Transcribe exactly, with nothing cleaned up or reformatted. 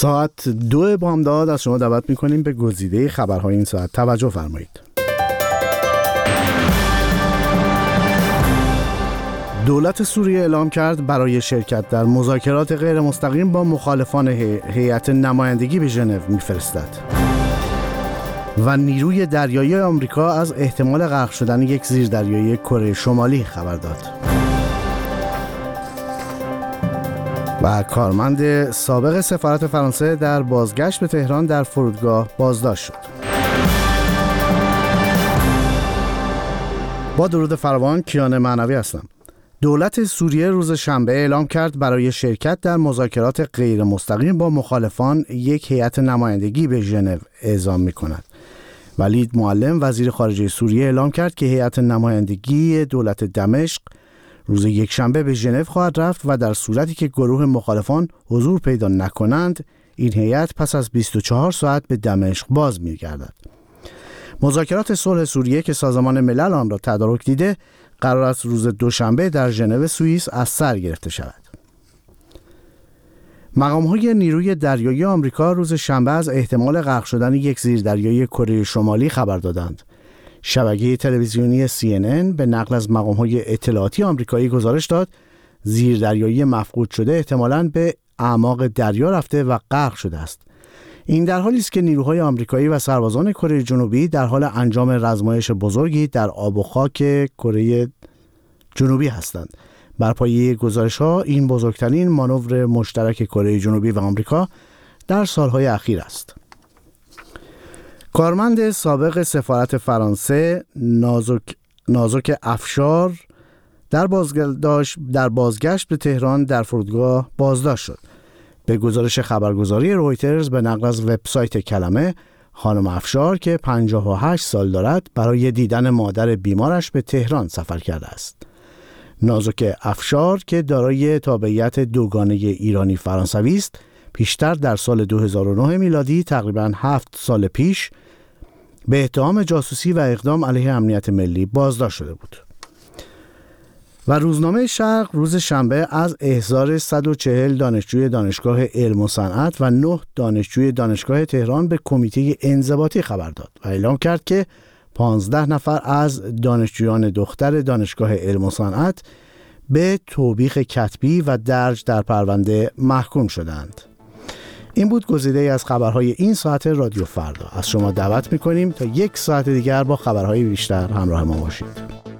ساعت دو بامداد از شما دعوت میکنیم به گزیده خبرهای این ساعت. توجه فرمایید. دولت سوریه اعلام کرد برای شرکت در مذاکرات غیر مستقیم با مخالفان هیئت نمایندگی به ژنو میفرستد. و نیروی دریایی آمریکا از احتمال غرق شدن یک زیردریایی کره شمالی خبر داد. و کارمند سابق سفارت فرانسه در بازگشت به تهران در فرودگاه بازداشت شد. با درود فراوان، کیان معنوی هستم. دولت سوریه روز شنبه اعلام کرد برای شرکت در مذاکرات غیر مستقیم با مخالفان یک هیئت نمایندگی به ژنو اعزام می‌کند. ولید معلم وزیر خارجه سوریه اعلام کرد که هیئت نمایندگی دولت دمشق روز یکشنبه به ژنو خواهد رفت و در صورتی که گروه مخالفان حضور پیدا نکنند، این هیئت پس از بیست و چهار ساعت به دمشق باز می‌گردد. مذاکرات صلح سوریه که سازمان ملل آن را تدارک دیده، قرار است روز دوشنبه در ژنو سوئیس از سر گرفته شود. مقام‌های نیروی دریایی آمریکا روز شنبه از احتمال غرق شدن یک زیردریایی کره شمالی خبر دادند. شبکه تلویزیونی سی ان ان به نقل از مقام‌های اطلاعاتی آمریکایی گزارش داد زیردریایی مفقود شده احتمالاً به اعماق دریا رفته و غرق شده است. این در حالی است که نیروهای آمریکایی و سربازان کره جنوبی در حال انجام رزمایش بزرگی در آب و خاک کره جنوبی هستند. بر پایه گزارش‌ها این بزرگترین مانور مشترک کره جنوبی و آمریکا در سالهای اخیر است. کارمند سابق سفارت فرانسه نازک نازک افشار در بازگشت در بازگشت به تهران در فرودگاه بازداشت شد. به گزارش خبرگزاری رویترز به نقل از وبسایت کلمه، خانم افشار که پنجاه و هشت سال دارد برای دیدن مادر بیمارش به تهران سفر کرده است. نازک افشار که دارای تابعیت دوگانه ایرانی فرانسوی است، پیشتر در سال دو هزار و نه میلادی تقریباً هفت سال پیش به اتهام جاسوسی و اقدام علیه امنیت ملی بازداشت شده بود. و روزنامه شرق روز شنبه از احضار صد و چهل دانشجوی دانشگاه علم و صنعت و نه دانشجوی دانشگاه تهران به کمیته انضباطی خبر داد و اعلام کرد که پانزده نفر از دانشجویان دختر دانشگاه علم و صنعت به توبیخ کتبی و درج در پرونده محکوم شدند. این بود گزیده از خبرهای این ساعت رادیو فردا. از شما دعوت می‌کنیم تا یک ساعت دیگر با خبرهای بیشتر همراه ما باشید.